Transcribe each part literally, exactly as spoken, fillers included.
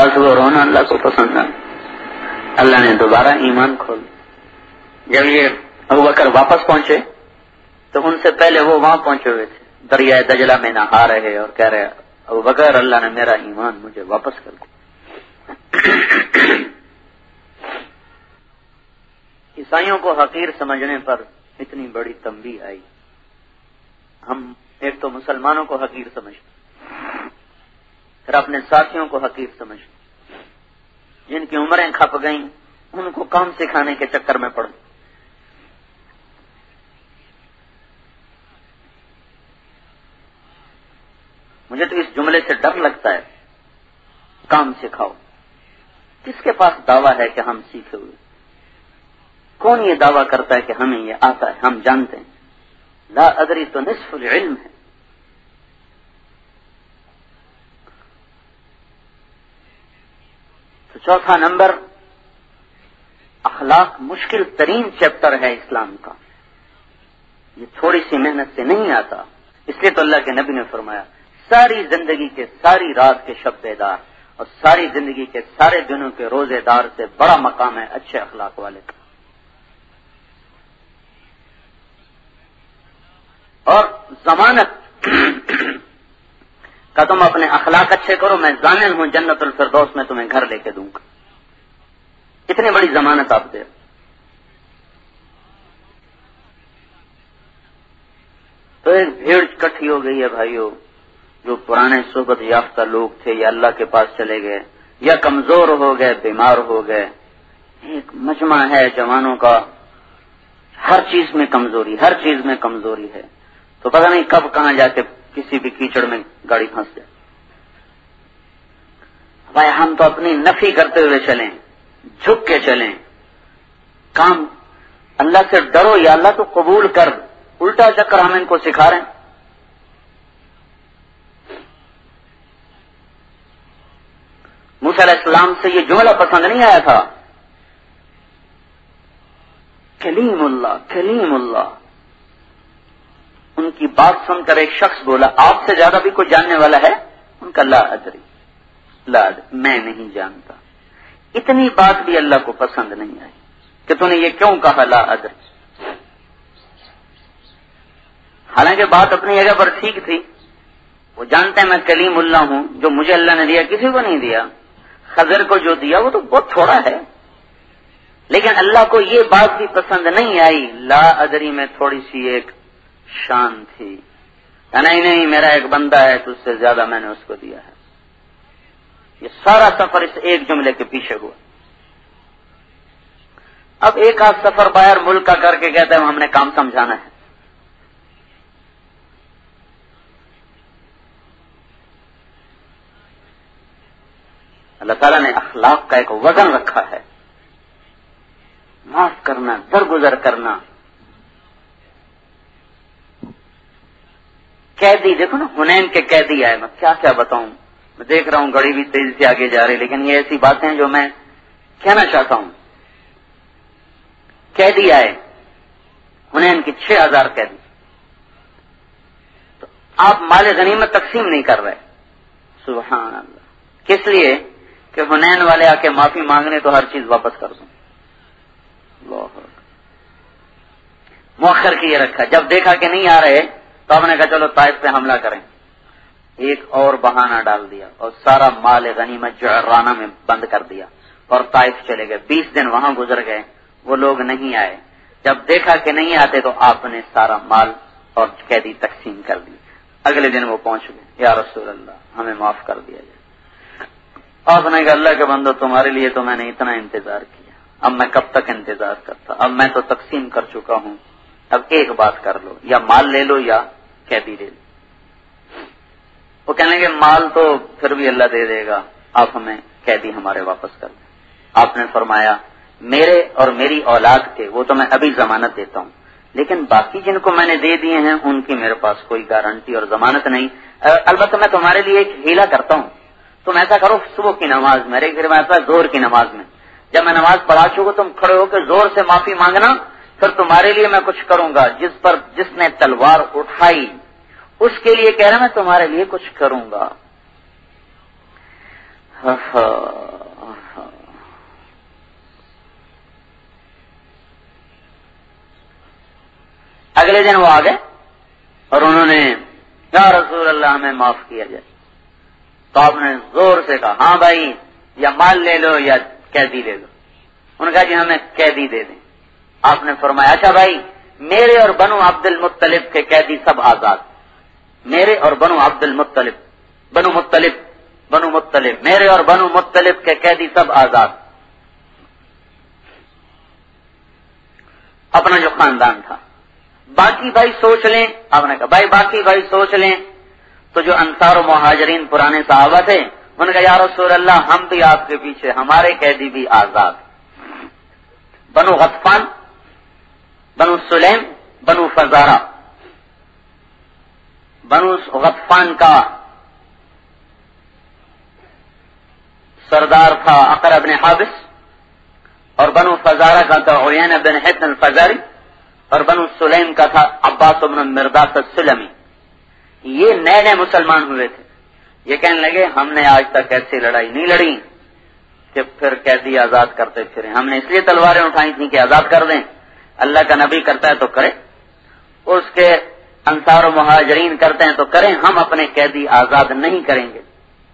اداس وہ رونا اللہ کو پسند ہے. اللہ نے دوبارہ ایمان کھول. جب یہ ابوبکر واپس پہنچے تو ان سے پہلے وہ وہاں پہنچے ہوئے تھے, دریائے دجلہ میں نہا رہے اور کہہ رہے ابوبکر اللہ نے میرا ایمان مجھے واپس کر دیا. عیسائیوں کو حقیر سمجھنے پر اتنی بڑی تنبیہ آئی. ہم ایک تو مسلمانوں کو حقیر سمجھتے, پھر اپنے ساتھیوں کو حقیر سمجھتے, جن کی عمریں کھپ گئیں ان کو کام سکھانے کے چکر میں پڑ. مجھے تو اس جملے سے ڈر لگتا ہے, کام سکھاؤ. کس کے پاس دعویٰ ہے کہ ہم سیکھے ہوئے؟ کون یہ دعویٰ کرتا ہے کہ ہمیں یہ آتا ہے, ہم جانتے ہیں؟ لا ادری تو نصف العلم ہے. تو چوتھا نمبر, اخلاق مشکل ترین چیپٹر ہے اسلام کا. یہ تھوڑی سی محنت سے نہیں آتا. اس لیے تو اللہ کے نبی نے فرمایا ساری زندگی کے ساری رات کے شب بیدار اور ساری زندگی کے سارے دنوں کے روزے دار سے بڑا مقام ہے اچھے اخلاق والے کا. اور ضمانت کا تم اپنے اخلاق اچھے کرو, میں ضامن ہوں جنت الفردوس میں تمہیں گھر لے کے دوں گا. اتنی بڑی ضمانت آپ دے. تو ایک بھیڑ اکٹھی ہو گئی ہے بھائیو. جو پرانے صحبت یافتہ لوگ تھے یا اللہ کے پاس چلے گئے یا کمزور ہو گئے, بیمار ہو گئے. ایک مجمع ہے جوانوں کا, ہر چیز میں کمزوری, ہر چیز میں کمزوری ہے. تو پتہ نہیں کب کہاں جا کے کسی بھی کیچڑ میں گاڑی پھنس جائے. بھائی ہم تو اپنی نفی کرتے ہوئے چلیں, جھک کے چلیں. کام اللہ سے ڈرو یا اللہ تو قبول کر. الٹا چکر ہم ان کو سکھا رہے ہیں. موسیٰ علیہ السلام سے یہ جملہ پسند نہیں آیا تھا, کلیم اللہ کلیم اللہ. ان کی بات سن کر ایک شخص بولا آپ سے زیادہ بھی کوئی جاننے والا ہے؟ ان کا لا ادری, لا ادری, میں نہیں جانتا. اتنی بات بھی اللہ کو پسند نہیں آئی کہ تو نے یہ کیوں کہا لا ادری. حالانکہ بات اپنی جگہ پر ٹھیک تھی. وہ جانتے ہیں میں کلیم اللہ ہوں, جو مجھے اللہ نے دیا کسی کو نہیں دیا. خضر کو جو دیا وہ تو بہت تھوڑا ہے, لیکن اللہ کو یہ بات بھی پسند نہیں آئی. لا ادری میں تھوڑی سی ایک شان تھی. نہیں نہیں میرا ایک بندہ ہے تو اس سے زیادہ میں نے اس کو دیا ہے. یہ سارا سفر اس ایک جملے کے پیچھے ہوا. اب ایک آدھ سفر باہر ملک کا کر کے کہتے ہیں ہم نے کام سمجھانا ہے. اللہ تعالیٰ نے اخلاق کا ایک وزن رکھا ہے. معاف کرنا, درگزر کرنا. قیدی دیکھو نا, حنین کے قیدی آئے, میں کیا کیا بتاؤں. میں دیکھ رہا ہوں گڑی بھی تیزی سے آگے جا رہی, لیکن یہ ایسی باتیں جو میں کہنا چاہتا ہوں. قیدی آئے, حنین کی چھ ہزار قیدی. تو آپ مال غنیمت تقسیم نہیں کر رہے. سبحان اللہ. کس لیے کہ حنین والے آ کے معافی مانگنے تو ہر چیز واپس کر دوں. اللہ مؤخر کی یہ رکھا. جب دیکھا کہ نہیں آ رہے تو ہم نے کہا چلو طائف پہ حملہ کریں. ایک اور بہانہ ڈال دیا اور سارا مال غنیمت جو رانہ میں بند کر دیا اور طائف چلے گئے. بیس دن وہاں گزر گئے, وہ لوگ نہیں آئے. جب دیکھا کہ نہیں آتے تو آپ نے سارا مال اور قیدی تقسیم کر دی. اگلے دن وہ پہنچ گئے, یا رسول اللہ ہمیں معاف کر دیا جائے. آپ نے کہا اللہ کے بندو تمہارے لیے تو میں نے اتنا انتظار کیا, اب میں کب تک انتظار کرتا. اب میں تو تقسیم کر چکا ہوں, اب ایک بات کر لو, یا مال لے لو یا قیدی لے لو. وہ کہنے کہ مال تو پھر بھی اللہ دے دے گا, آپ ہمیں قیدی ہمارے واپس کر دیں. آپ نے فرمایا میرے اور میری اولاد کے وہ تو میں ابھی ضمانت دیتا ہوں, لیکن باقی جن کو میں نے دے دیے ہیں ان کی میرے پاس کوئی گارنٹی اور ضمانت نہیں. البتہ میں تمہارے لیے ایک ہیلا کرتا ہوں. تم ایسا کرو, صبح کی نماز میرے گھر میں ایسا زور کی نماز میں جب میں نماز پڑھا چکا تم کھڑے ہو کے زور سے معافی مانگنا, پھر تمہارے لیے میں کچھ کروں گا. جس پر جس نے تلوار اٹھائی اس کے لیے کہہ رہا میں تمہارے لیے کچھ کروں گا. اگلے دن وہ آ گئے اور انہوں نے یا رسول اللہ ہمیں معاف کیا جائے. تو آپ نے زور سے کہا ہاں بھائی یا مال لے لو یا قیدی لے لو. انہوں نے کہا جی ہمیں قیدی دے دیں. آپ نے فرمایا اچھا بھائی میرے اور بنو عبد المطلب کے قیدی سب آزاد. میرے اور بنو عبد المطلب بنو مطلب بنو مطلب میرے اور بنو مطلب کے قیدی سب آزاد. اپنا جو خاندان تھا. باقی بھائی سوچ لیں. آپ نے کہا بھائی باقی بھائی سوچ لیں. تو جو انصار و مہاجرین پرانے صحابہ تھے انہوں نے کہا یا رسول اللہ ہم بھی آپ کے پیچھے, ہمارے قیدی بھی آزاد. بنو غطفان, بنو سلیم, بنو فزارہ. بنو غطفان کا سردار تھا عقرہ بن حابس, اور بنو فزارہ کا تھا عیینہ بن حصن الفزاری, اور بنو سلیم کا تھا عباس بن مرداس السلمی. یہ نئے نئے مسلمان ہوئے تھے. یہ کہنے لگے ہم نے آج تک ایسی لڑائی نہیں لڑی کہ پھر قیدی آزاد کرتے پھریں. ہم نے اس لیے تلواریں اٹھائی تھیں کہ آزاد کر دیں. اللہ کا نبی کرتا ہے تو کرے, اس کے انصار و مہاجرین کرتے ہیں تو کریں, ہم اپنے قیدی آزاد نہیں کریں گے.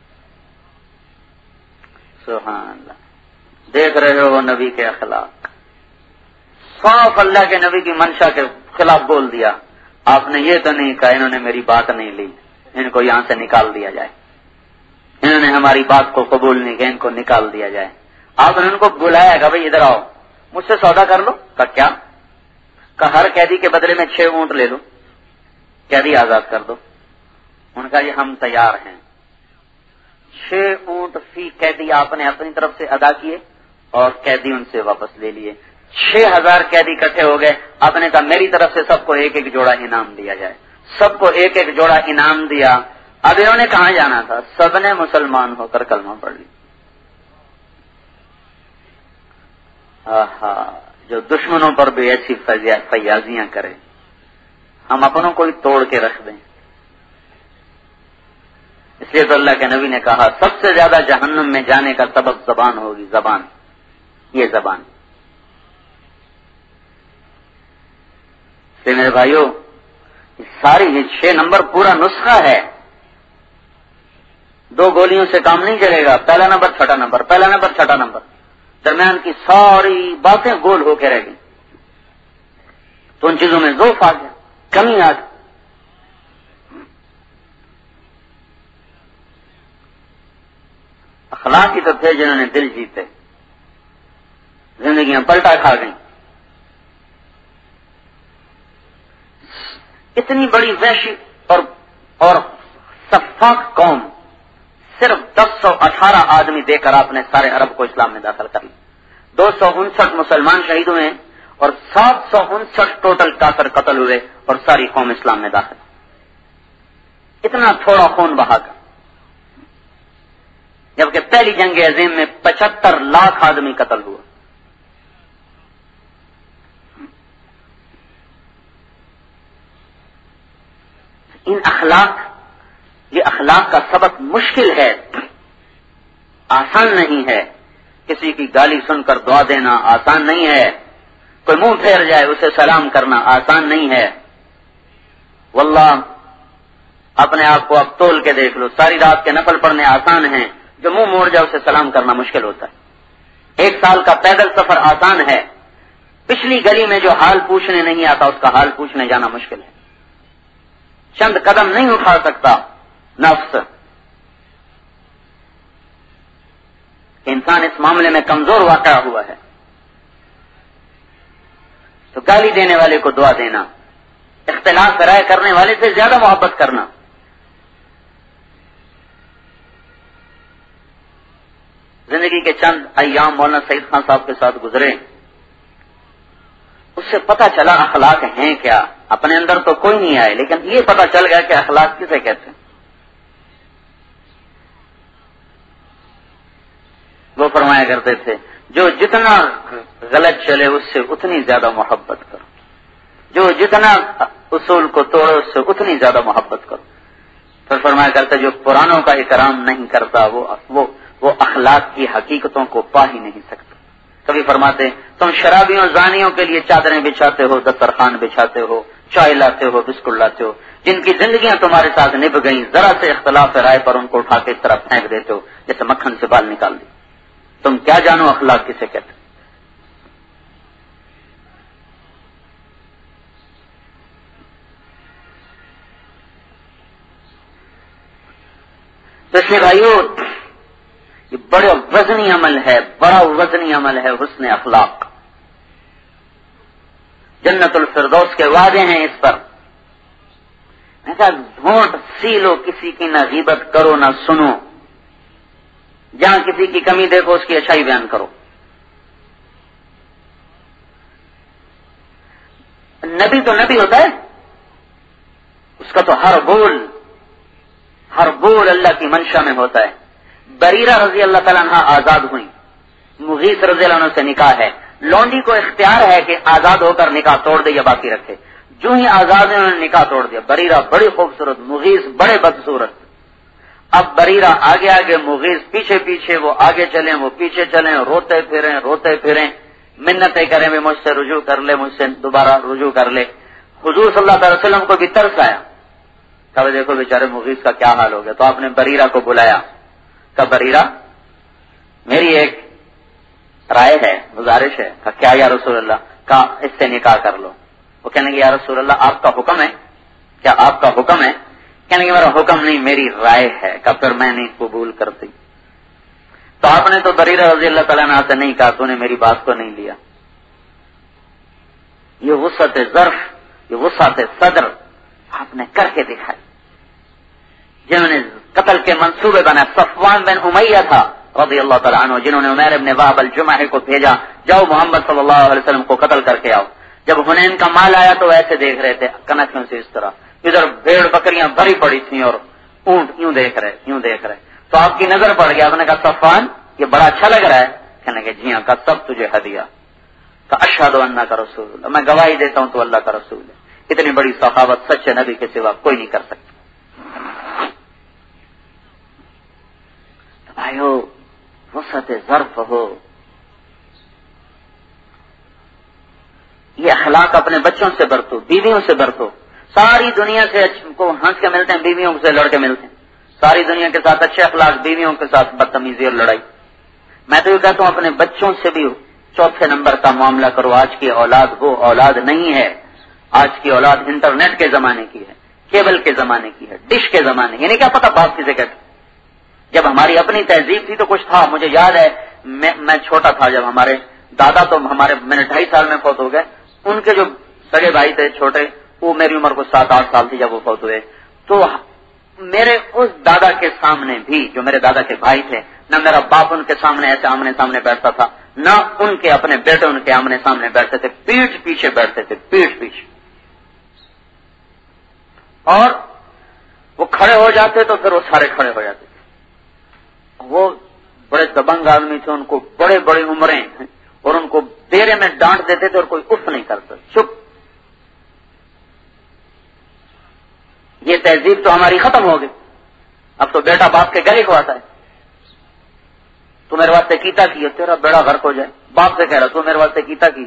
سبحان اللہ. دیکھ رہے ہو وہ نبی کے اخلاق. صاف اللہ کے نبی کی منشا کے خلاف بول دیا. آپ نے یہ تو نہیں کہا انہوں نے میری بات نہیں لی, ان کو یہاں سے نکال دیا جائے. انہوں نے ہماری بات کو قبول نہیں کیا, ان کو نکال دیا جائے. آپ نے ان کو بلایا کہ بھائی ادھر آؤ, مجھ سے سودا کر لو. کہا کیا؟ کہا ہر قیدی کے بدلے میں چھ اونٹ لے لو, قیدی آزاد کر دو. ان کا یہ ہم تیار ہیں. چھ اونٹ فی قیدی آپ نے اپنی طرف سے ادا کیے اور قیدی ان سے واپس لے لیے. چھ ہزار قیدی اکٹھے ہو گئے. آپ نے کہا میری طرف سے سب کو ایک ایک جوڑا انعام دیا جائے. سب کو ایک ایک جوڑا انعام دیا. اب انہوں نے کہاں جانا تھا؟ سب نے مسلمان ہو کر کلمہ پڑھ لی. آہا, جو دشمنوں پر بھی ایسی فیاضیاں کرے, ہم اپنوں کو ہی توڑ کے رکھ دیں. اس لیے تو اللہ کے نبی نے کہا سب سے زیادہ جہنم میں جانے کا سبب زبان ہوگی. زبان, یہ زبان. میرے بھائیو, ساری یہ چھ نمبر پورا نسخہ ہے. دو گولیوں سے کام نہیں چلے گا. پہلا نمبر چھٹا نمبر, پہلا نمبر چھٹا نمبر, درمیان کی ساری باتیں گول ہو کے رہ گئی. تو ان چیزوں میں ضعف آ گیا, کمی آ گئی. اخلاق ہی تو تھے جنہوں نے دل جیتے, زندگیاں پلٹا کھا گئیں. اتنی بڑی وحشی اور اور سفاک قوم, صرف دس سو اٹھارہ آدمی دے کر آپ نے سارے عرب کو اسلام میں داخل کر لیا. دو سو انسٹھ مسلمان شہید ہوئے اور سات سو انسٹھ ٹوٹل کافر قتل ہوئے اور ساری قوم اسلام میں داخل. اتنا تھوڑا خون بہا کر, جبکہ پہلی جنگ عظیم میں پچہتر لاکھ آدمی قتل ہوا. ان اخلاق, یہ اخلاق کا سبق مشکل ہے, آسان نہیں ہے. کسی کی گالی سن کر دعا دینا آسان نہیں ہے. کوئی منہ پھیر جائے اسے سلام کرنا آسان نہیں ہے. واللہ اپنے آپ کو اب تول کے دیکھ لو, ساری رات کے نفل پڑھنے آسان ہیں, جو منہ موڑ جائے اسے سلام کرنا مشکل ہوتا ہے. ایک سال کا پیدل سفر آسان ہے, پچھلی گلی میں جو حال پوچھنے نہیں آتا اس کا حال پوچھنے جانا مشکل ہے. چند قدم نہیں اٹھا سکتا نفس. انسان اس معاملے میں کمزور واقع ہوا ہے. تو گالی دینے والے کو دعا دینا, اختلاف رائے کرنے والے سے زیادہ محبت کرنا. زندگی کے چند ایام مولانا سعید خان صاحب کے ساتھ گزرے, اس سے پتہ چلا اخلاق ہیں کیا. اپنے اندر تو کوئی نہیں آئے, لیکن یہ پتہ چل گیا کہ اخلاق کسے کہتے ہیں. وہ فرمایا کرتے تھے جو جتنا غلط چلے اس سے اتنی زیادہ محبت کرو, جو جتنا اصول کو توڑے اس سے اتنی زیادہ محبت کرو. پھر فرمایا کرتے جو پرانوں کا اکرام نہیں کرتا وہ وہ وہ اخلاق کی حقیقتوں کو پا ہی نہیں سکتے۔ کبھی فرماتے تم شرابیوں زانیوں کے لیے چادریں بچھاتے ہو، دسترخوان بچھاتے ہو، چائے لاتے ہو، بسکٹ لاتے ہو، جن کی زندگیاں تمہارے ساتھ نبھ گئیں، ذرا سے اختلاف رائے پر ان کو اٹھا کے اس طرف پھینک دیتے ہو جیسے مکھن سے بال نکال دی۔ تم کیا جانو اخلاق کسے کہتے؟ تو اس لیے بھائیو یہ بڑا وزنی عمل ہے، بڑا وزنی عمل ہے حسن اخلاق۔ جنت الفردوس کے وعدے ہیں اس پر۔ میں کہا گھونٹ سی لو، کسی کی نہ غیبت کرو نہ سنو، جہاں کسی کی کمی دیکھو اس کی اچھائی بیان کرو۔ نبی تو نبی ہوتا ہے، اس کا تو ہر بول ہر بول اللہ کی منشا میں ہوتا ہے۔ بریرہ رضی اللہ تعالیٰ عنہ آزاد ہوئی، مغیث رضی اللہ عنہ سے نکاح ہے، لونڈی کو اختیار ہے کہ آزاد ہو کر نکاح توڑ دے یا باقی رکھے۔ جو ہی آزاد ہے انہوں نے نکاح توڑ دیا۔ بریرہ بڑی خوبصورت، مغیث بڑے بدصورت۔ اب بریرہ آگے آگے، مغیث پیچھے پیچھے، وہ آگے چلیں وہ پیچھے چلیں، روتے پھریں روتے پھریں، منتیں کریں بھی مجھ سے رجوع کر لے، مجھ سے دوبارہ رجوع کر لے۔ حضور صلی اللہ علیہ وسلم کو بھی ترس آیا، کہا دیکھو بیچارے مغیث کا کیا حال ہو گیا۔ تو آپ نے بریرہ کو بلایا، کہا بریرہ میری ایک رائے ہے، گزارش ہے۔ کہا کیا یا رسول اللہ؟ کہا اس سے نکاح کر لو۔ وہ کہنے لگے یا رسول اللہ آپ کا حکم ہے؟ کیا آپ کا حکم ہے؟ کہنے لگے میرا حکم نہیں، میری رائے ہے۔ کہا پھر میں نہیں قبول کرتی۔ تو آپ نے تو بریرہ رضی اللہ تعالیٰ عنہ سے نہیں کہا، تو نے میری بات کو نہیں لیا۔ یہ وسعت ظرف، یہ وسعت صدر آپ نے کر کے دکھائی۔ جنہوں نے قتل کے منصوبے بنا، صفوان بن امیہ تھا رضی اللہ تعالیٰ عنہ، جنہوں نے عمیر بن وہب الجمحی کو بھیجا، جاؤ محمد صلی اللہ علیہ وسلم کو قتل کر کے آؤ۔ جب حنین کا مال آیا تو ایسے دیکھ رہے تھے کنکھیوں سے اس طرح، ادھر بھیڑ بکریاں بھری پڑی تھیں اور اونٹ یوں دیکھ رہے یوں دیکھ رہے تو آپ کی نظر پڑ گیا۔ آپ نے کہا صفوان یہ بڑا اچھا لگ رہا ہے؟ کہنے کہ جی ہاں۔ کہا سب تجھے ہدیہ۔ کہا اشہد انک کا رسول اللہ، میں گواہی دیتا ہوں تو اللہ کا رسول ہے۔ اتنی بڑی سخاوت سچے نبی کے سوا کوئی نہیں کر سکتا۔ بھائیو وسعت ظرف ہو، یہ اخلاق اپنے بچوں سے برتو، بیویوں سے برتو۔ ساری دنیا سے کو ہنس کے ملتے ہیں، بیویوں سے لڑ کے ملتے ہیں۔ ساری دنیا کے ساتھ اچھے اخلاق، بیویوں کے ساتھ بدتمیزی اور لڑائی۔ میں تو یہ کہتا ہوں اپنے بچوں سے بھی چوتھے نمبر کا معاملہ کرو۔ آج کی اولاد وہ اولاد نہیں ہے، آج کی اولاد انٹرنیٹ کے زمانے کی ہے، کیبل کے زمانے کی ہے، ڈش کے زمانے کی۔ یعنی کیا پتا باپ کسے کہتے؟ جب ہماری اپنی تہذیب تھی تو کچھ تھا۔ مجھے یاد ہے میں میں چھوٹا تھا جب ہمارے دادا تو ہمارے میں نے ڈھائی سال میں فوت ہو گئے، ان کے جو سگے بھائی تھے چھوٹے، وہ میری عمر کو سات آٹھ سال تھی جب وہ فوت ہوئے۔ تو میرے اس دادا کے سامنے بھی، جو میرے دادا کے بھائی تھے، نہ میرا باپ ان کے سامنے ایسے آمنے سامنے بیٹھتا تھا، نہ ان کے اپنے بیٹے ان کے آمنے سامنے بیٹھتے تھے، پیٹھ پیچھے بیٹھتے تھے، پیٹھ پیچھے۔ اور وہ کھڑے ہو جاتے تو پھر وہ سارے کھڑے ہو جاتے تھے۔ وہ بڑے دبنگ آدمی تھے، ان کو بڑے بڑے عمریں اور ان کو دیرے میں ڈانٹ دیتے تھے اور کوئی اف نہیں کرتا، چپ۔ یہ تہذیب تو ہماری ختم ہو گئی۔ اب تو بیٹا باپ کے گلے کو آتا ہے، تو میرے واسطے کیتا کی، تیرا بیڑا غرق ہو جائے۔ باپ سے کہہ رہا تو میرے واسطے کیتا کی۔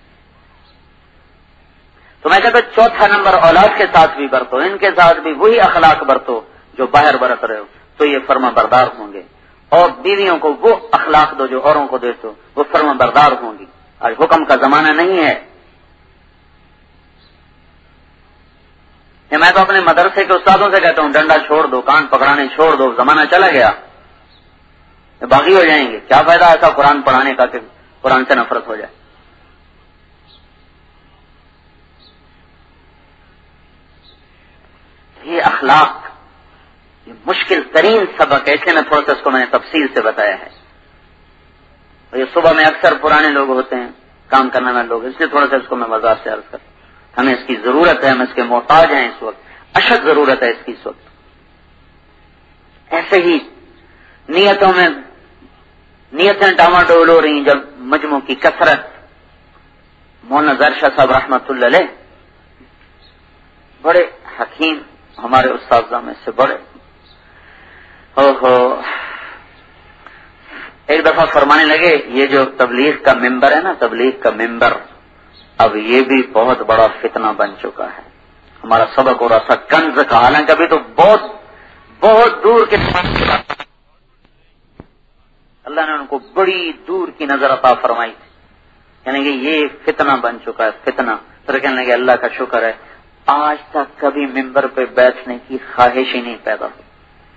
تو میں کہتا چوتھا نمبر اولاد کے ساتھ بھی برتو، ان کے ساتھ بھی وہی اخلاق برتو جو باہر برت رہے ہو، تو یہ فرما بردار ہوں گے۔ اور بیویوں کو وہ اخلاق دو جو اوروں کو دیتے ہو، وہ فرما بردار ہوں گی۔ آج حکم کا زمانہ نہیں ہے۔ میں تو اپنے مدرسے کے استادوں سے کہتا ہوں ڈنڈا چھوڑ دو، کان پکڑانے چھوڑ دو، زمانہ چلا گیا، باغی ہو جائیں گے۔ کیا فائدہ ایسا قرآن پڑھانے کا کہ قرآن سے نفرت ہو جائے۔ یہ اخلاق یہ مشکل ترین سبق ہے، اس لیے میں تھوڑا سا اس کو میں نے تفصیل سے بتایا ہے۔ اور یہ صبح میں اکثر پرانے لوگ ہوتے ہیں، کام کرنے والے لوگ، اس لیے تھوڑا سا اس کو میں وضاحت سے عرض کرتا ہوں۔ ہمیں اس کی ضرورت ہے، ہم اس کے محتاج ہیں اس وقت، اشد ضرورت ہے اس کی اس وقت۔ ایسے ہی نیتوں میں نیتیں ڈاواڈول ہو رہی جب مجموع کی کثرت۔ مولانا ظاہر شاہ صاحب رحمۃ اللہ علیہ بڑے حکیم، ہمارے استاذہ میں سے بڑے، او ہو ایک دفعہ فرمانے لگے یہ جو تبلیغ کا ممبر ہے نا، تبلیغ کا ممبر اب یہ بھی بہت بڑا فتنہ بن چکا ہے. ہمارا سبق ہو رہا تھا کنز کا، حالانکہ ابھی تو بہت بہت دور کے اللہ نے ان کو بڑی دور کی نظر عطا فرمائی تھی، یعنی کہ یہ فتنہ بن چکا ہے فتنہ. پھر کہنے لگے اللہ کا شکر ہے آج تک کبھی ممبر پہ بیٹھنے کی خواہش ہی نہیں پیدا ہوئی.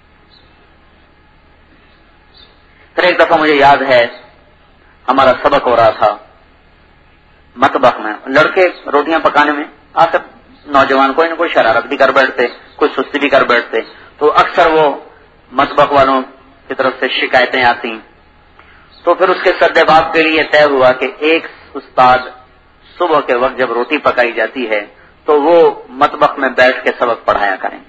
پھر ایک دفعہ مجھے یاد ہے ہمارا سبق ہو رہا تھا مطبخ میں، لڑکے روٹیاں پکانے میں آخر نوجوان کوئی نہ کوئی شرارت بھی کر بیٹھتے، کوئی سستی بھی کر بیٹھتے، تو اکثر وہ مطبخ والوں کی طرف سے شکایتیں آتی. تو پھر اس کے سدباب کے لیے طے ہوا کہ ایک استاد صبح کے وقت جب روٹی پکائی جاتی ہے تو وہ مطبخ میں بیٹھ کے سبق پڑھایا کریں.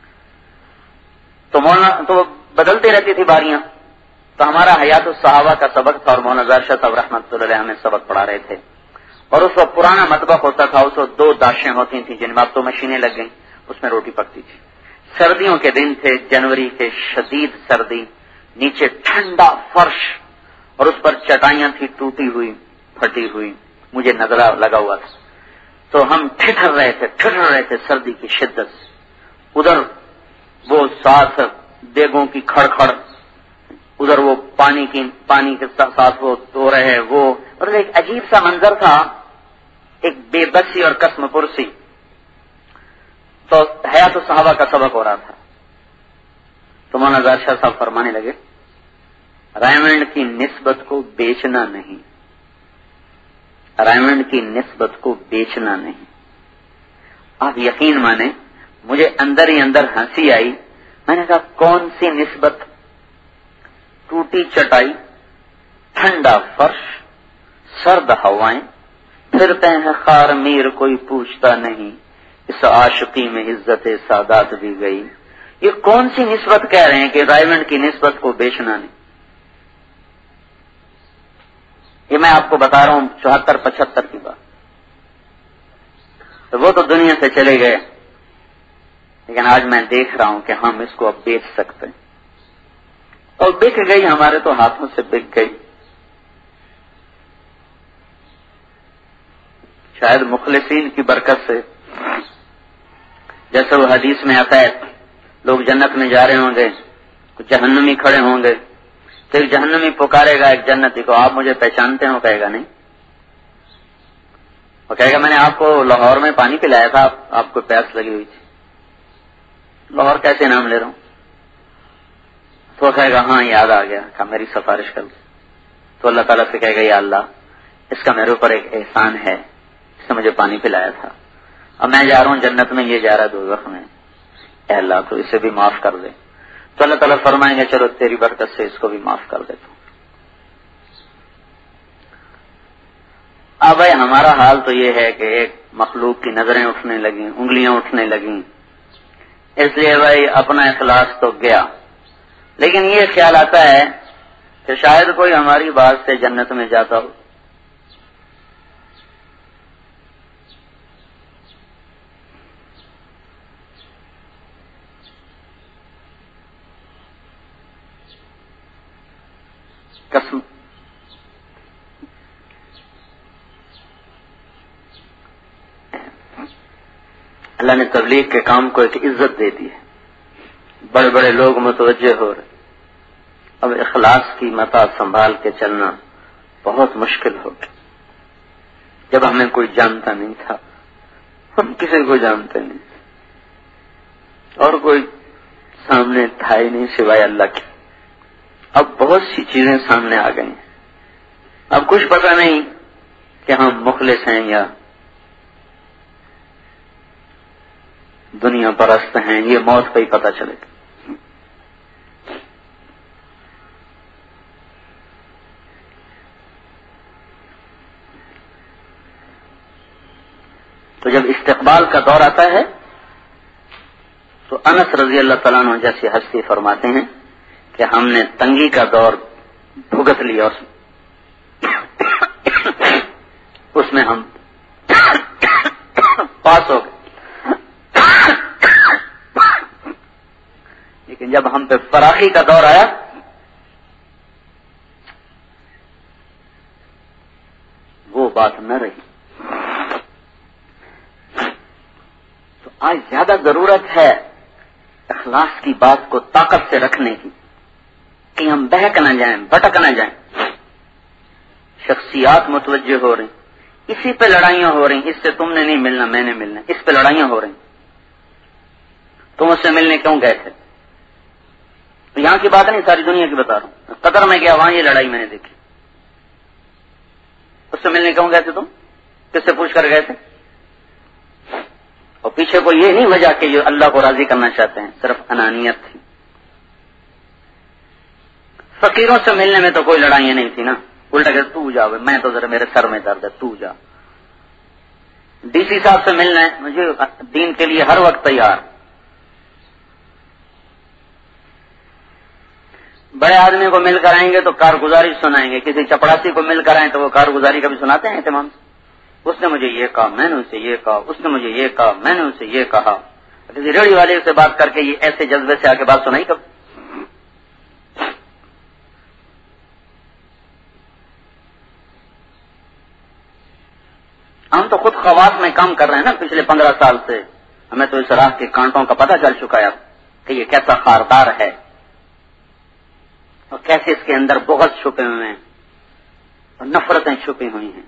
تو مولانا تو بدلتی رہتی تھی باریاں. تو ہمارا حیات الصحابہ کا سبق تھا اور مولانا ظاہر شاہ صاحب رحمۃ اللہ علیہ ہمیں سبق پڑھا رہے تھے. اور اس وقت پرانا مطبخ ہوتا تھا، اس وقت دو داشیں ہوتی تھیں جن میں اب تو مشینیں لگ گئیں، اس میں روٹی پکتی تھی. سردیوں کے دن تھے، جنوری کے، شدید سردی، نیچے ٹھنڈا فرش اور اس پر چٹائیاں تھی ٹوٹی ہوئی پھٹی ہوئی، مجھے نظرہ لگا ہوا تھا. تو ہم ٹھٹر رہے تھے ٹھٹر رہے تھے سردی کی شدت سے. ادھر وہ ساتھ دیگوں کی کھڑ کھڑ، ادھر وہ پانی کی پانی کے ساتھ وہ دو رہے وہ، اور ایک عجیب سا منظر تھا، ایک بے بسی اور قسم پرسی. تو حیات الصحابہ کا سبق ہو رہا تھا. تو مولانا ظاہر شاہ صاحب فرمانے لگے رائمنڈ کی نسبت کو بیچنا نہیں، رائمنڈ کی نسبت کو بیچنا نہیں. آپ یقین مانیں مجھے اندر ہی اندر ہنسی آئی. میں نے کہا کون سی نسبت؟ ٹوٹی چٹائی، ٹھنڈا فرش، سرد ہوائیں، پھرتے ہیں خار میر کوئی پوچھتا نہیں، اس عاشقی میں عزت سادات بھی گئی. یہ کون سی نسبت کہہ رہے ہیں کہ رائمنڈ کی نسبت کو بیچنا نہیں؟ یہ میں آپ کو بتا رہا ہوں چوہتر پچہتر کی بات. تو وہ تو دنیا سے چلے گئے، لیکن آج میں دیکھ رہا ہوں کہ ہم اس کو اب بیچ سکتے ہیں. اور بک گئی، ہمارے تو ہاتھوں سے بک گئی. شاید مخلصین کی برکت سے، جیسے وہ حدیث میں آتا ہے لوگ جنت میں جا رہے ہوں گے، کچھ جہنمی کھڑے ہوں گے، تو ایک جہنمی پکارے گا ایک جنتی کو، آپ مجھے پہچانتے ہو؟ کہے گا نہیں. وہ کہے گا میں نے آپ کو لاہور میں پانی پلایا تھا، آپ کو پیاس لگی ہوئی تھی. لاہور کیسے نام لے رہا ہوں؟ تو کہے گا ہاں یاد آ گیا، کہ میری سفارش کر دو. تو اللہ تعالیٰ سے کہے گا یا اللہ اس کا میرے اوپر ایک احسان ہے، اس نے مجھے پانی پلایا تھا، اب میں جا رہا ہوں جنت میں، یہ جا رہا ہے دوزخ میں، اے اللہ تو اسے بھی معاف کر دے. تو اللہ تعالیٰ فرمائیں گے چلو تیری برکت سے اس کو بھی معاف کر دیتا ہوں. اب بھائی ہمارا حال تو یہ ہے کہ ایک مخلوق کی نظریں اٹھنے لگیں، انگلیاں اٹھنے لگیں، اس لیے بھائی اپنا اخلاص تو گیا. لیکن یہ خیال آتا ہے کہ شاید کوئی ہماری بات سے جنت میں جاتا ہو. قسم اللہ نے تبلیغ کے کام کو ایک عزت دے دی ہے، بڑے بڑے لوگ متوجہ ہو رہے. اب اخلاص کی متا سنبھال کے چلنا بہت مشکل ہو گیا. جب ہمیں کوئی جانتا نہیں تھا، ہم کسی کو جانتے نہیں، اور کوئی سامنے تھا ہی نہیں سوائے اللہ کے. اب بہت سی چیزیں سامنے آ گئی ہیں. اب کچھ پتہ نہیں کہ ہم مخلص ہیں یا دنیا پرست ہیں، یہ موت پہ ہی پتہ چلے گا. تو جب استقبال کا دور آتا ہے تو انس رضی اللہ تعالیٰ عنہ جیسی ہستی فرماتے ہیں کہ ہم نے تنگی کا دور بھگت لیا، اس میں ہم پاس ہو گئے. لیکن جب ہم پہ فراخی کا دور آیا بات نہ رہی. تو آج زیادہ ضرورت ہے اخلاص کی بات کو طاقت سے رکھنے کی کہ ہم بہک نہ جائیں, بھٹک نہ جائیں. شخصیات متوجہ ہو رہی, اسی پہ لڑائیاں ہو رہی, اس سے تم نے نہیں ملنا میں نے ملنا, اس پہ لڑائیاں ہو رہی. تم اس سے ملنے کیوں گئے تھے؟ یہاں کی بات نہیں, ساری دنیا کی بتا رہا ہوں. قطر میں گیا, وہاں یہ لڑائی میں نے دیکھی. اس سے ملنے کیوں گئے تھے تم؟ کس سے پوچھ کر گئے تھے؟ اور پیچھے کو یہ نہیں وجہ کہ یہ اللہ کو راضی کرنا چاہتے ہیں, صرف انانیت تھی. فقیروں سے ملنے میں تو کوئی لڑائیاں نہیں تھی نا, الٹا کہ تو جا, میں تو ذرا میرے سر میں درد ہے, تو جا. ڈی سی صاحب سے ملنا ہے, مجھے دین کے لیے ہر وقت تیار. بڑے آدمی کو مل کر آئیں گے تو کارگزاری سنائیں گے, کسی چپڑاسی کو مل کر آئیں تو وہ کارگزاری کبھی سناتے ہیں اہتمام سے؟ اس نے مجھے یہ کہا, میں نے اسے یہ کہا, اس نے مجھے یہ کہا, میں نے اسے یہ کہا. کسی ریڑھی والے سے بات کر کے یہ ایسے جذبے سے آ کے بات سنائی کب؟ ہم تو خود خواص میں کام کر رہے ہیں نا پچھلے پندرہ سال سے. ہمیں تو اس راہ کے کانٹوں کا پتہ چل چکا ہے کہ یہ کیسا خاردار ہے اور کیسے اس کے اندر بغض چھپے ہوئے ہیں اور نفرتیں چھپی ہوئی ہیں.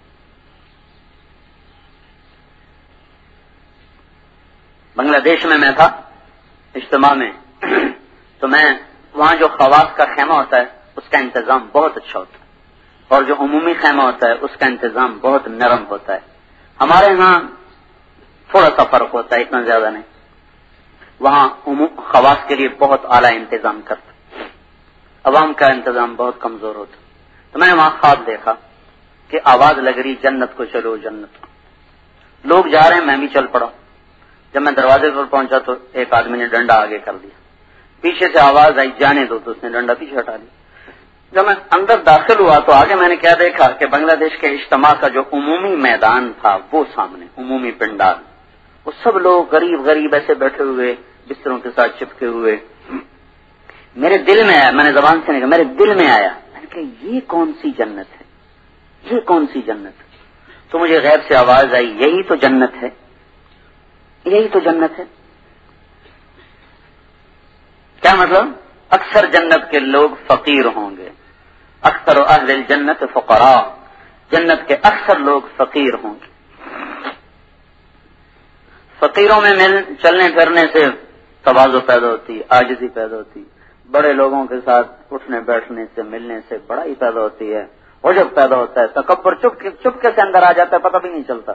بنگلہ دیش میں میں تھا اجتماع میں, تو میں وہاں جو خواص کا خیمہ ہوتا ہے اس کا انتظام بہت اچھا ہوتا ہے, اور جو عمومی خیمہ ہوتا ہے اس کا انتظام بہت نرم ہوتا ہے. ہمارے ہاں تھوڑا سا فرق ہوتا ہے, اتنا زیادہ نہیں. وہاں خواص کے لیے بہت اعلیٰ انتظام کرتا, عوام کا انتظام بہت کمزور ہوتا. تو میں نے وہاں خواب دیکھا کہ آواز لگ رہی جنت کو چلو جنت کو. لوگ جا رہے ہیں, میں بھی چل پڑا. جب میں دروازے پر پہنچا تو ایک آدمی نے ڈنڈا آگے کر دیا, پیچھے سے آواز آئی جانے دو, تو اس نے ڈنڈا پیچھے ہٹا دیا. جب میں اندر داخل ہوا تو آگے میں نے کیا دیکھا کہ بنگلہ دیش کے اجتماع کا جو عمومی میدان تھا وہ سامنے, عمومی پنڈال, وہ سب لوگ غریب غریب ایسے بیٹھے ہوئے بستروں کے ساتھ چپکے ہوئے. میرے دل میں آیا, میں نے زبان سے نہیں کہا, میرے دل میں آیا, میں نے کہا یہ کون سی جنت ہے, یہ کون سی جنت ہے؟ تو مجھے غیب سے آواز آئی, یہی تو جنت ہے, یہی تو جنت ہے. کیا مطلب؟ اکثر جنت کے لوگ فقیر ہوں گے, اکثر اہل الجنت فقراء, جنت کے اکثر لوگ فقیر ہوں گے. فقیروں میں مل چلنے پھرنے سے تواضع پیدا ہوتی, عاجزی پیدا ہوتی. بڑے لوگوں کے ساتھ اٹھنے بیٹھنے سے ملنے سے بڑائی پیدا ہوتی ہے, عجب پیدا ہوتا ہے, تکبر چپ کے چپ کے سے اندر آ جاتا ہے, پتہ بھی نہیں چلتا.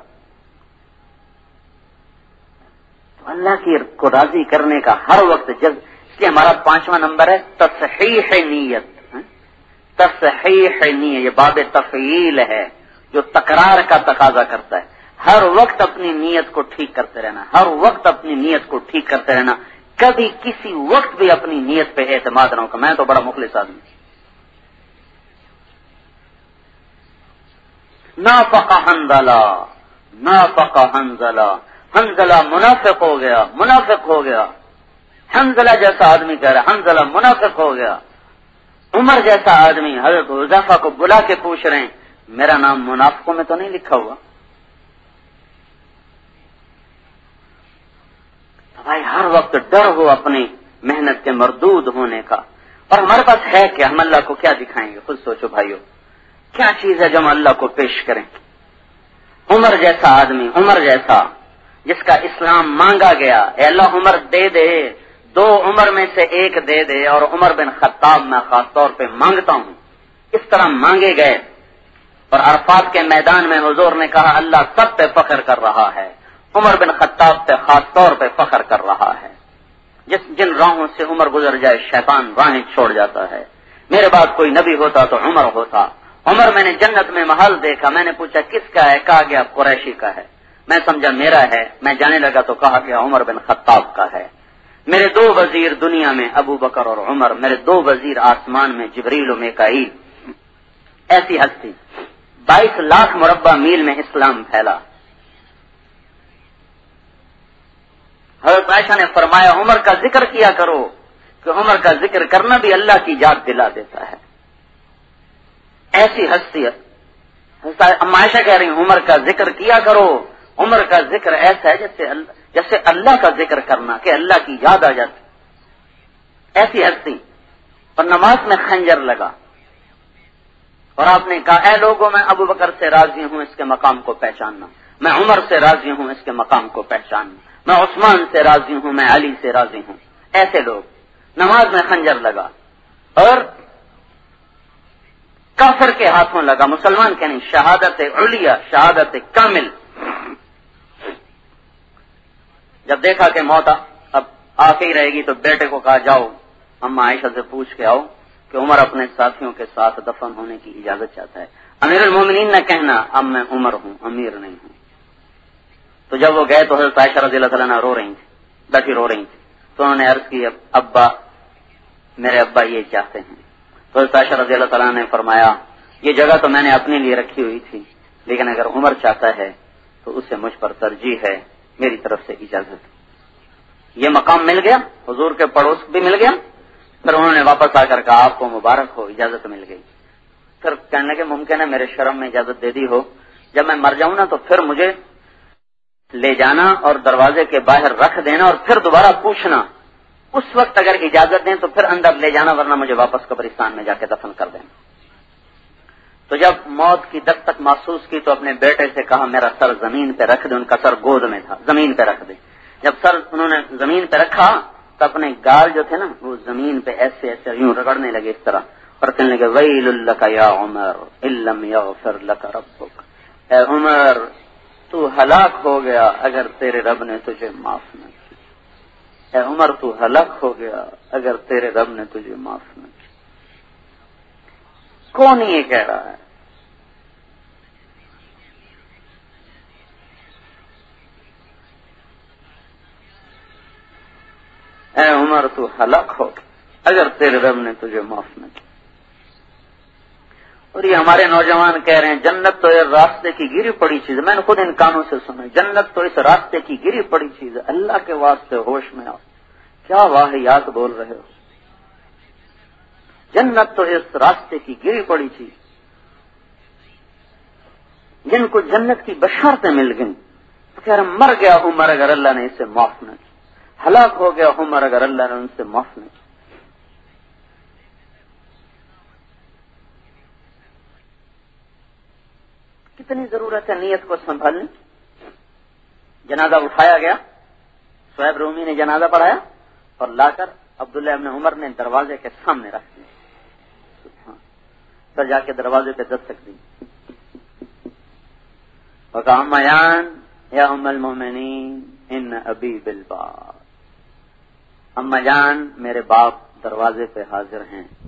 اللہ کی کو راضی کرنے کا ہر وقت جذب. اس لیے ہمارا پانچواں نمبر ہے تصحیح نیت. تصحیح نیت یہ باب تفعیل ہے جو تکرار کا تقاضا کرتا ہے. ہر وقت اپنی نیت کو ٹھیک کرتے رہنا, ہر وقت اپنی نیت کو ٹھیک کرتے رہنا. کبھی کسی وقت بھی اپنی نیت پہ اعتماد نہ ہو کہ میں تو بڑا مخلص آدمی. نافق حنظلہ, نافق حنظلہ, حنظلہ منافق ہو گیا, منافق ہو گیا. حنظلہ جیسا آدمی کہہ رہا ہے حنظلہ منافق ہو گیا. عمر جیسا آدمی حضرت حذیفہ کو بلا کے پوچھ رہے ہیں میرا نام منافقوں میں تو نہیں لکھا ہوا؟ بھائی ہر وقت ڈر ہو اپنی محنت کے مردود ہونے کا. اور ہمارے پاس ہے کہ ہم اللہ کو کیا دکھائیں گے؟ خود سوچو بھائیو, کیا چیز ہے جو ہم اللہ کو پیش کریں؟ عمر جیسا آدمی, عمر جیسا جس کا اسلام مانگا گیا, اے اللہ عمر دے دے, دو عمر میں سے ایک دے دے, اور عمر بن خطاب میں خاص طور پہ مانگتا ہوں. اس طرح مانگے گئے اور عرفات کے میدان میں حضور نے کہا اللہ سب پہ فخر کر رہا ہے, عمر بن خطاب پہ خاص طور پہ فخر کر رہا ہے. جس جن راہوں سے عمر گزر جائے شیطان راہیں چھوڑ جاتا ہے. میرے بعد کوئی نبی ہوتا تو عمر ہوتا. عمر میں نے جنت میں محل دیکھا, میں نے پوچھا کس کا ہے؟ کہا گیا قریشی کا ہے. میں سمجھا میرا ہے, میں جانے لگا تو کہا گیا عمر بن خطاب کا ہے. میرے دو وزیر دنیا میں ابو بکر اور عمر, میرے دو وزیر آسمان میں جبریل و میکائیل. ایسی ہستی بائیس لاکھ مربع میل میں اسلام پھیلا. حضرت عائشہ نے فرمایا عمر کا ذکر کیا کرو کہ عمر کا ذکر کرنا بھی اللہ کی یاد دلا دیتا ہے. ایسی ہستی اما عائشہ کہہ رہی ہیں عمر کا ذکر کیا کرو، عمر کا ذکر ایسا ہے جیسے جیسے اللہ کا ذکر کرنا کہ اللہ کی یاد آ جاتی، ایسی ہستی۔ اور نماز میں خنجر لگا اور آپ نے کہا اے لوگوں میں ابو بکر سے راضی ہوں اس کے مقام کو پہچاننا، میں عمر سے راضی ہوں اس کے مقام کو پہچاننا، میں عثمان سے راضی ہوں، میں علی سے راضی ہوں۔ ایسے لوگ، نماز میں خنجر لگا اور کافر کے ہاتھوں لگا، مسلمان کے نہیں، شہادت علیہ، شہادت کامل۔ جب دیکھا کہ موت اب آ کے ہی رہے گی تو بیٹے کو کہا جاؤ اما عائشہ سے پوچھ کے آؤ کہ عمر اپنے ساتھیوں کے ساتھ دفن ہونے کی اجازت چاہتا ہے۔ امیر المومنین نے کہنا اب میں عمر ہوں، امیر نہیں ہوں۔ تو جب وہ گئے تو حضرت عائشہ رضی اللہ تعالیٰ عنہ رو رہی تھی، بیٹھی رو رہی تھی، تو انہوں نے عرض کی ابا میرے ابا یہ چاہتے ہیں۔ تو حضرت عائشہ رضی اللہ تعالیٰ نے فرمایا یہ جگہ تو میں نے اپنے لیے رکھی ہوئی تھی، لیکن اگر عمر چاہتا ہے تو اسے مجھ پر ترجیح ہے، میری طرف سے اجازت۔ یہ مقام مل گیا، حضور کے پڑوس بھی مل گیا۔ پھر انہوں نے واپس آ کر کہا آپ کو مبارک ہو، اجازت مل گئی۔ پھر کہنے لگے ممکن ہے میرے شرم میں اجازت دے دی ہو، جب میں مر جاؤں نا تو پھر مجھے لے جانا اور دروازے کے باہر رکھ دینا اور پھر دوبارہ پوچھنا، اس وقت اگر اجازت دیں تو پھر اندر لے جانا، ورنہ مجھے واپس قبرستان میں جا کے دفن کر دینا۔ تو جب موت کی دستک محسوس کی تو اپنے بیٹے سے کہا میرا سر زمین پہ رکھ دے، ان کا سر گود میں تھا، زمین پہ رکھ دے۔ جب سر انہوں نے زمین پہ رکھا تو اپنے گال جو تھے نا وہ زمین پہ ایسے ایسے یوں رگڑنے لگے اس طرح، اور کہنے لگے ویل لک یا عمر ان لم یغفر لک ربک، اے عمر تو ہلاک ہو گیا اگر تیرے رب نے تجھے معاف نہ کیا، اے عمر تو ہلاک ہو گیا اگر تیرے رب نے تجھے معاف نہ کیا۔ کون یہ کہہ رہا ہے؟ اے عمر تو ہلاک ہو اگر تیرے رب نے تجھے معاف نہ کیا۔ اور یہ ہمارے نوجوان کہہ رہے ہیں جنت تو یہ راستے کی گری پڑی چیز ہے، میں نے خود ان کانوں سے سنا، جنت تو اس راستے کی گری پڑی چیز ہے، اللہ کے واسطے ہوش میں آؤ، کیا واہیات بول رہے ہو؟ جنت تو اس راستے کی گری پڑی چیز، جن کو جنت کی بشارتیں مل گئیں تو کہہ رہے مر گیا عمر اگر اللہ نے اسے معاف نہ کیا، ہلاک ہو گیا عمر اگر اللہ نے ان سے معاف نہ کیا۔ کتنی ضرورت ہے نیت کو سنبھالنے۔ جنازہ اٹھایا گیا، صہیب رومی نے جنازہ پڑھایا اور لا کر عبداللہ ابن عمر نے دروازے کے سامنے رکھ دیا، پھر جا کے دروازے پہ دستک دی، وقال اما جان یا ام المؤمنین ان ابی بالباب، اما جان میرے باپ دروازے پہ حاضر ہیں۔